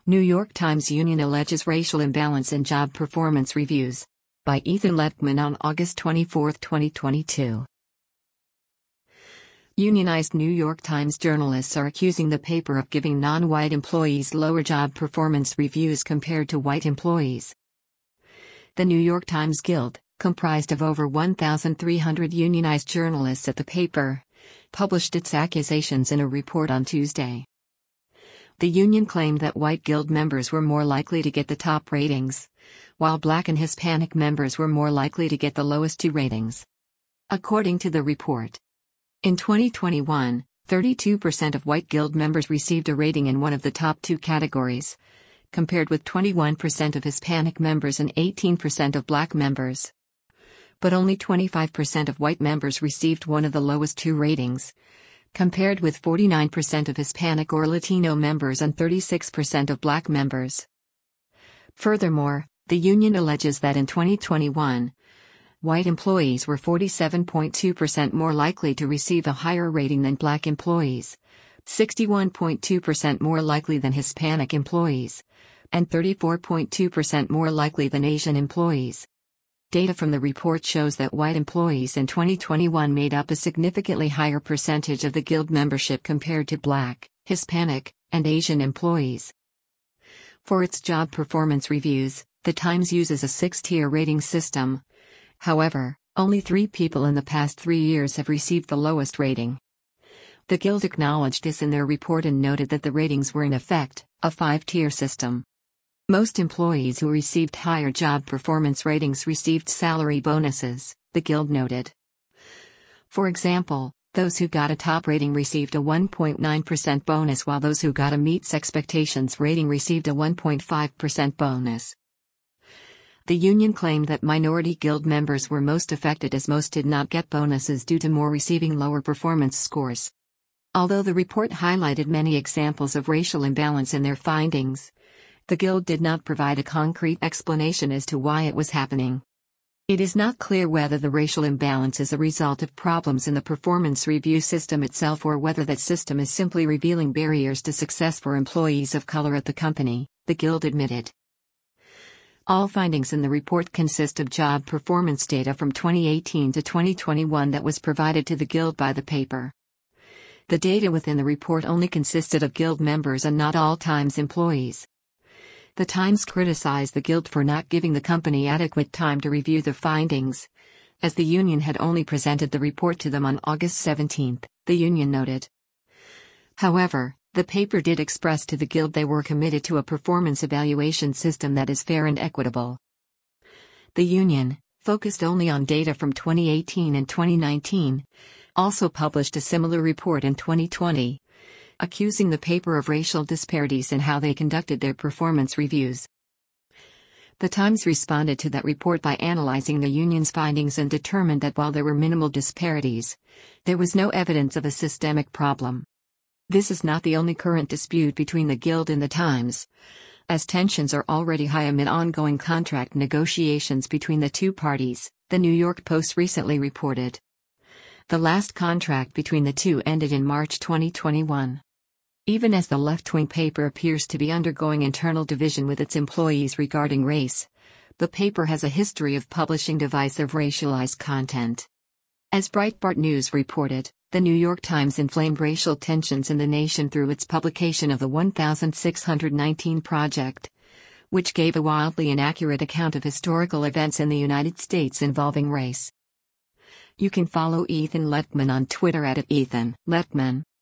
New York Times union alleges racial imbalance in job performance reviews. By Ethan Lettman on August 24, 2022. Unionized New York Times journalists are accusing the paper of giving non-white employees lower job performance reviews compared to white employees. The New York Times Guild, comprised of over 1,300 unionized journalists at the paper, published its accusations in a report on Tuesday. The union claimed that white Guild members were more likely to get the top ratings, while Black and Hispanic members were more likely to get the lowest two ratings. According to the report, in 2021, 32% of white Guild members received a rating in one of the top two categories, compared with 21% of Hispanic members and 18% of Black members. But only 25% of white members received one of the lowest two ratings, compared with 49% of Hispanic or Latino members and 36% of Black members. Furthermore, the union alleges that in 2021, white employees were 47.2% more likely to receive a higher rating than Black employees, 61.2% more likely than Hispanic employees, and 34.2% more likely than Asian employees. Data from the report shows that white employees in 2021 made up a significantly higher percentage of the Guild membership compared to Black, Hispanic, and Asian employees. For its job performance reviews, the Times uses a 6-tier rating system. However, only 3 people in the past 3 years have received the lowest rating. The Guild acknowledged this in their report and noted that the ratings were in effect a 5-tier system. Most employees who received higher job performance ratings received salary bonuses, the Guild noted. For example, those who got a top rating received a 1.9% bonus while those who got a meets expectations rating received a 1.5% bonus. The union claimed that minority Guild members were most affected as most did not get bonuses due to more receiving lower performance scores. Although the report highlighted many examples of racial imbalance in their findings, the Guild did not provide a concrete explanation as to why it was happening. It is not clear whether the racial imbalance is a result of problems in the performance review system itself or whether that system is simply revealing barriers to success for employees of color at the company, the Guild admitted. All findings in the report consist of job performance data from 2018 to 2021 that was provided to the Guild by the paper. The data within the report only consisted of Guild members and not all Times employees. The Times criticized the Guild for not giving the company adequate time to review the findings, as the union had only presented the report to them on August 17, the union noted. However, the paper did express to the Guild they were committed to a performance evaluation system that is fair and equitable. The union, focused only on data from 2018 and 2019, also published a similar report in 2020. Accusing the paper of racial disparities in how they conducted their performance reviews. The Times responded to that report by analyzing the union's findings and determined that while there were minimal disparities, there was no evidence of a systemic problem. This is not the only current dispute between the Guild and the Times, as tensions are already high amid ongoing contract negotiations between the two parties, the New York Post recently reported. The last contract between the two ended in March 2021. Even as the left-wing paper appears to be undergoing internal division with its employees regarding race, the paper has a history of publishing divisive racialized content. As Breitbart News reported, the New York Times inflamed racial tensions in the nation through its publication of the 1619 Project, which gave a wildly inaccurate account of historical events in the United States involving race. You can follow Ethan Lettman on Twitter @EthanLettman.